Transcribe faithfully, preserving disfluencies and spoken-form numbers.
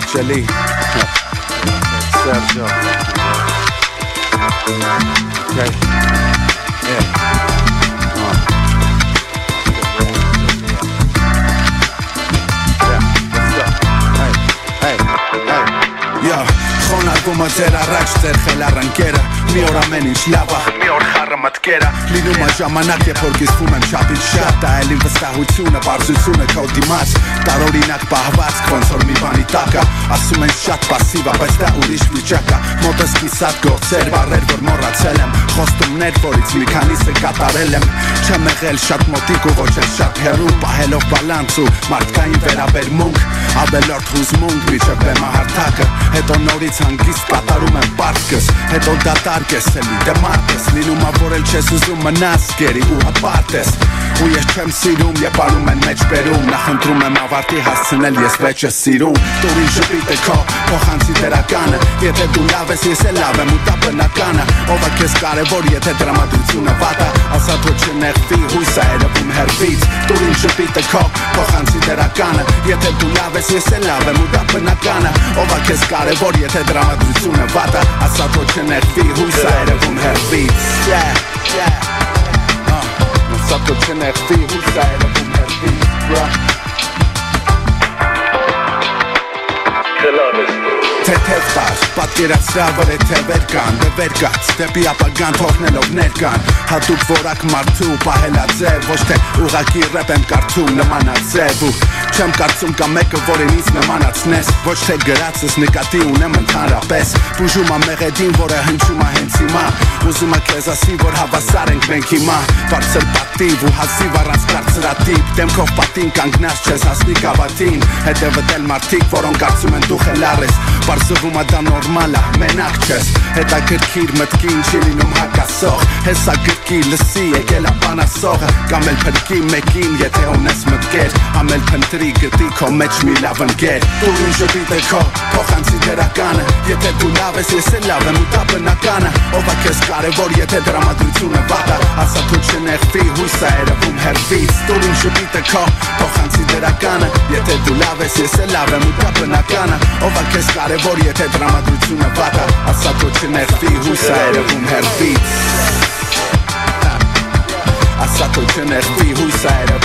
Ջելի Sergio Okay Yeah uh. Yeah, let's go Hey, hey, hey Yeah, խոնարկումը ձեր առաջ ձեր խելառանքերը Մի օր ամեն ինչ լավ է, մի օր խառը մտքերը Լինում է ժամանակ, երբ որ կիսվում եմ շապից շատ Դա էլ իմ վստահությունը, պարզությունը քո դիմաց Տարօրինակ պահվածք, ոնց որ մի բանի տակ է Ասում են շատ պասիվ է, բայց դա ուրիշ վիճակ է Մոտս կիսատ գործեր, բառեր, որ մոռացել եմ Խոստումներ, որից մի քանիսը կատարել եմ Չեմ եղել շատ մոտիկ ու ոչ էլ շատ հեռու Պահելով բալանս ու մարդկային վերաբերմունք Ավելորդ հուզմունք, միջև բեմահարթակը Հետո նորից հանգիստ կատարում եմ պարտքս Հետո դատարկ ես էլի, դե մարդ ես Լինում ա որ էլ չես ուզում մնաս գերի ու հպարտ ես Ու ես չեմ սիրում, երբ անում են մեջ բերում Նախընտրում եմ ավարտի հասցնել, ես վեճը սիրում Տուր ինձ ժպիտը քո, փոխանցի դերականը Եթե դու լավ ես, ես էլ լավ եմ ու դա բնականը Ով է քեզ կարևոր, եթե տրամադրությունը վատ է Ասա թող չնեղվի, հույս ա երևում հեռվից Տուր ինձ ժպիտը քո, փոխանցի դերականը Եթե դու լավ ես, ես էլ լավ եմ ու դա բնականը Ով է քեզ կարևոր, եթե տրամադրությունը վատ է Ասա թող չնեղվի, հույս ա երևում հեռվից Yeah, yeah Ասա թող չնեղվի, հույս ա երևում հեռվից Թեթև տար, պատկերացրա վր է թևեր կան Դվեր կաց, դեպի ապագան թողնելով ներկան Հատուկ որակ մարդու պահելա ձև Ոչ թե ուղակի ռեպ եմ կարդում նմանաձև Ու չեմ կարծում կա մեկը որ ինձ նմանացնես Ոչ թե գրածս նկատի ունեմ ընդհանրապես Բուժում ա մեղեդին որը հնչում ա հենց հիմա Ուզում ա քեզ ասի որ հավասար ենք մենք հիմա Բարձր պատիվ ու հասիվ առանց կարծրատիպ Դեմքով պատին կանգնած չես հասնի կավատին Հետևդ էլ մարդիկ որոնք կարծում են դու խելառ ես Պարզվում ա դա նորմալ ա, մենակ չես Հետաքրքիր մտքին չի լինում հակասող Հեսա գրկի լսի եկել ա բանասողը Կամ էլ փրկի մեկին եթե ունես մտքեր Համ էլ փնտրի գտի քո մեջ մի լավ ընկեր Տուր ինձ ժպիտը քո, փոխանցի դերականը Եթե դու լավ ես, ես էլ լավ եմ ու դա բնականը Ով ա քեզ կարևոր, եթե տրամադրությունը վատ ա Ասա թող չնեղվի, հույս ա երևում հեռվից Տուր ինձ ժպիտը քո, փոխանցի դերականը Եթե դու լավ ես, ես էլ լավ եմ ու դա բնականը Ով ա քեզ կարևոր, եթե տրամադրությունը վատ ա Ասա թող չնեղվի, հույս ա երևում հեռվից Ասա թող չնեղվի, հույս ա երևում